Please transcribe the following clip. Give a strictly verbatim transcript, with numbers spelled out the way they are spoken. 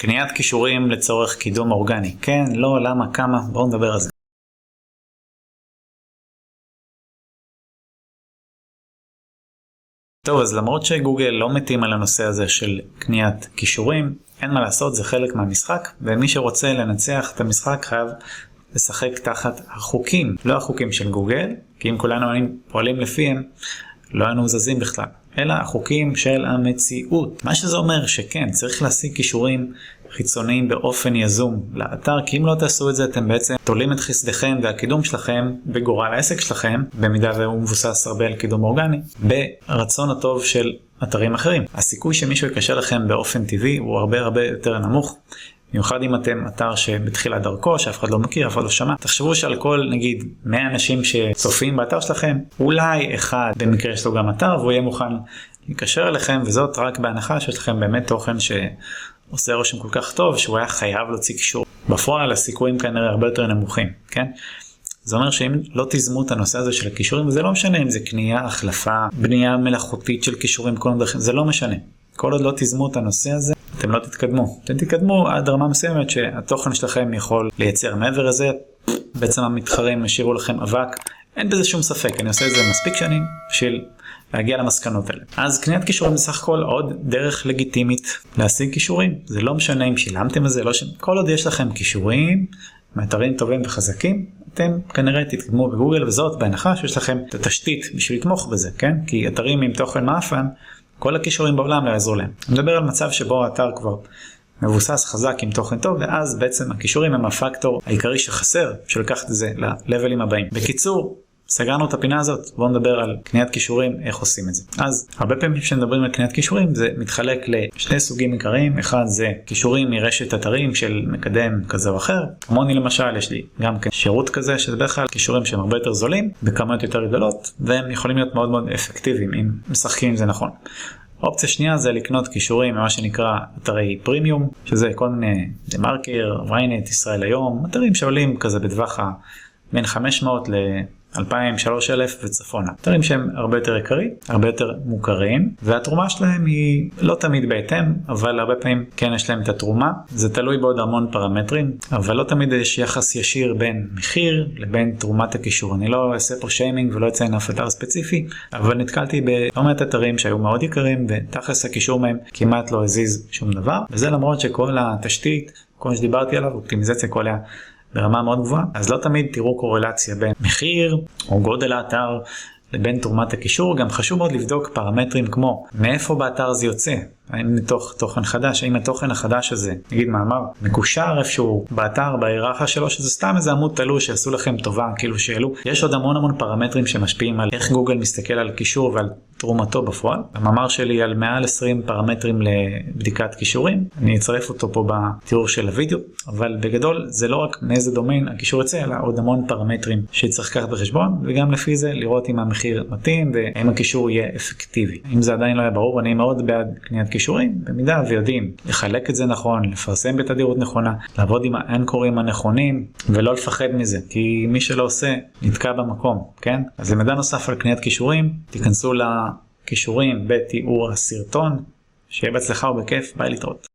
קניית קישורים לצורך קידום אורגני. כן, לא, למה, כמה, בואו נדבר על זה. טוב, אז למרות שגוגל לא מתים על הנושא הזה של קניית קישורים, אין מה לעשות, זה חלק מהמשחק, ומי שרוצה לנצח את המשחק חייב לשחק תחת החוקים, לא החוקים של גוגל, כי אם כולנו פועלים לפיהם, לא היינו זזים בכלל, אלא החוקים של המציאות. מה שזה אומר שכן, צריך להשיג קישורים חיצוניים באופן יזום לאתר, כי אם לא תעשו את זה, אתם בעצם תולים את חסדיכם והקידום שלכם בגורל העסק שלכם, במידה והוא מבוסס הרבה על קידום אורגני, ברצון הטוב של אתרים אחרים. הסיכוי שמישהו יקשר לכם באופן טבעי הוא הרבה הרבה יותר נמוך, במיוחד אם אתם אתר שבתחילת דרכו, שאף אחד לא מכיר, אף אחד לא שמע. תחשבו שעל כל, נגיד, מאה אנשים שצופים באתר שלכם, אולי אחד במקרה יש לו גם אתר, והוא יהיה מוכן לקשר אליכם, וזאת רק בהנחה שיש לכם באמת תוכן שעושה רושם כל כך טוב, שהוא היה חייב להוציא קישור. בפועל, הסיכויים כנראה הרבה יותר נמוכים, כן? זה אומר שאם לא תזמו את הנושא הזה של הקישורים, וזה לא משנה אם זה קנייה, החלפה, בנייה מלאכותית של קישורים, כל דרכים, זה לא משנה. כל עוד לא תזמו את הנושא הזה, אתם לא תתקדמו. אתם תתקדמו עד רמה מסוימת שהתוכן שלכם יכול לייצר מעבר לזה. בעצם המתחרים השאירו לכם אבק. אין בזה שום ספק. אני עושה את זה מספיק שנים בשביל להגיע למסקנות האלה. אז קניית קישורים בסך הכל עוד דרך לגיטימית להשיג קישורים. זה לא משנה אם שילמתם את זה, לא ש... כל עוד יש לכם קישורים, מאתרים טובים וחזקים, אתם כנראה תתקדמו בגוגל, וזאת בהנחה שיש לכם את התשתית בשביל לתמוך בזה, כן? כי אתרים עם תוכן מאפן, כל הקישורים בעולם לא יעזרו להם. אני מדבר על מצב שבו האתר כבר מבוסס חזק עם תוכן טוב, ואז בעצם הקישורים הם הפקטור העיקרי שחסר, שלקחת את זה ללבלים הבאים. בקיצור, סגרנו את הפינה הזאת, בואו נדבר על קניית קישורים, איך עושים את זה. אז הרבה פעמים כשמדברים על קניית קישורים, זה מתחלק לשני סוגים עיקריים. אחד זה קישורים מרשת אתרים של מקדם כזה או אחר. כמוני למשל, יש לי גם שירות כזה, שזה בדרך כלל קישורים שהם הרבה יותר זולים, בכמויות יותר גדולות, והם יכולים להיות מאוד מאוד אפקטיביים, אם משחקים עם זה נכון. אופציה שנייה זה לקנות קישורים ממה שנקרא אתרי פרימיום, שזה כל מיני דמרקר, ויינט, ישראל היום, אתרים שעולים כזה בטווח בין חמש מאות ל-אלפיים, שלוש אלף וצפונה. אתרים שהם הרבה יותר יקרים, הרבה יותר מוכרים, והתרומה שלהם היא לא תמיד בהתאם, אבל הרבה פעמים כן יש להם את התרומה. זה תלוי בעוד המון פרמטרים, אבל לא תמיד יש יחס ישיר בין מחיר לבין תרומת הקישור. אני לא אעשה פה שיימינג ולא אציין אף אתר ספציפי, אבל נתקלתי בלא מעט אתרים שהיו מאוד יקרים, ותכלס הקישור מהם כמעט לא הזיז שום דבר. וזה למרות שכל התשתית, כל מה שדיברתי עליו, אופטימיזציה כל היה ברמה מאוד גבוהה, אז לא תמיד תראו קורלציה בין מחיר או גודל האתר לבין תרומת הקישור. גם חשוב מאוד לבדוק פרמטרים כמו מאיפה באתר זה יוצא, האם מתוך תוכן חדש, האם התוכן החדש הזה, נגיד מאמר, מקושר איפשהו באתר, בהיררכיה שלו, שזה סתם איזה עמוד תלוי שעשו לכם טובה, כאילו שאלו. יש עוד המון המון פרמטרים שמשפיעים על איך גוגל מסתכל על קישור ועל תרומתו בפועל. המאמר שלי על מעל עשרים פרמטרים לבדיקת קישורים, אני אצרף אותו פה בתיאור של הוידאו, אבל בגדול זה לא רק מאיזה דומיין הקישור יוצא, אלא עוד המון פרמטרים שצריך לקחת בחשבון, וגם לפי זה לראות אם המחיר מתאים והאם הקישור יהיה אפקטיבי. אם זה עדיין לא היה ברור, אני מאוד בעד קניית קישורים, במידה ויודעים לחלק את זה נכון, לפרסם בתדירות נכונה, לעבוד עם האנקורים הנכונים, ולא לפחד מזה, כי מי שלא עושה נתקע במקום, כן? אז למידע נוסף על קניית קישורים, תיכנסו לקישורים בתיאור הסרטון, שיהיה בהצלחה ובכיף, ביי להתראות.